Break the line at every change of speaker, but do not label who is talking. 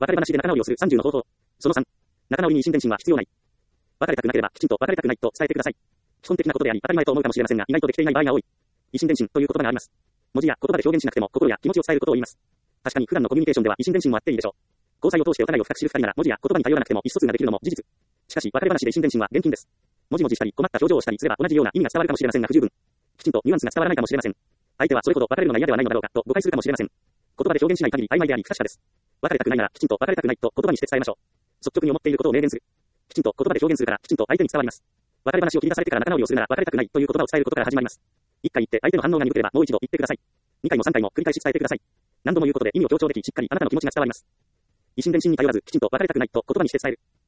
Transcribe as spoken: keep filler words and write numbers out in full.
別れ話で仲直りをするさんじゅうの方法。そのさん。仲直りに遺心伝心は必要ない。別れたくなければきちんと別れたくないと伝えてください。基本的なことであり当たり前と思うかもしれませんが、意外とできていない場合が多い。遺心伝心という言葉があります。文字や言葉で表現しなくても心や気持ちを伝えることを言います。確かに普段のコミュニケーションでは遺心伝心もあっていいでしょう。交際を通してお互いを深く知る二人なら文字や言葉に頼らなくても意思疎通ができるのも事実。しかし別れ話で遺心伝心は厳禁です。もじもじしたり困った表情をしたりすれば同じような意味が伝わるかもしれませんが不十分。きちんとニュアンスが伝わらないかもしれません。相手はそれほど別れるのが嫌ではないのだろうかと誤解するかもしれません。言葉で表現しない限り曖昧であり不確かです。別れたくないならきちんと別れたくないと言葉にして伝えましょう。率直に思っていることを明言する。きちんと言葉で表現するからきちんと相手に伝わります。別れ話を切り出されてから仲直りをするなら別れたくないという言葉を伝えることから始まります。一回言って相手の反応が鈍ければもう一度言ってください。二回も三回も繰り返し伝えてください。何度も言うことで意味を強調できしっかりあなたの気持ちが伝わります。遺心伝心に頼らずきちんと別れたくないと言葉にして伝える。